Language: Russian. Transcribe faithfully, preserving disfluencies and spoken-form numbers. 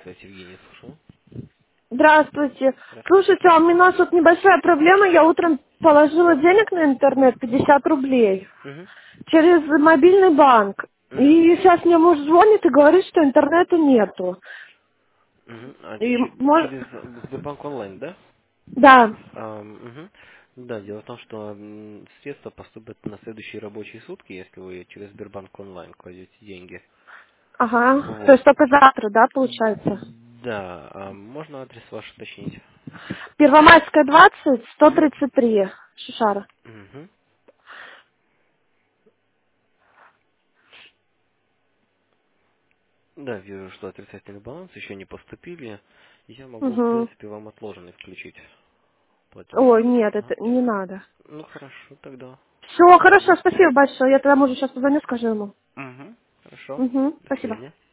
связь Евгений, слушаю. Здравствуйте. Здравствуйте. Слушайте, а у меня тут небольшая проблема. Я утром положила денег на интернет, пятьдесят рублей, Угу. через мобильный банк. Угу. И сейчас мне муж звонит и говорит, что интернета нету. Угу. А И, че- мож- через Сбербанк онлайн, да? Да. Ам, мгм. Да, дело в том, что м, средства поступят на следующие рабочие сутки, если вы через Сбербанк онлайн кладете деньги. Ага. То Вот. есть только завтра, да, получается? Да, а можно адрес ваш уточнить? Первомайская, двадцать, сто Угу. тридцать три. Шишара. Угу. Да, вижу, что отрицательный баланс еще не поступили. Я могу, в Угу. принципе, вам отложенный включить платеж. Ой, нет, это Ага. не надо. Ну хорошо, тогда. Все, Мгм. хорошо, спасибо большое. Я тогда мужу сейчас позвоню, скажу ему. Угу. Хорошо. Угу. До Спасибо. свидания.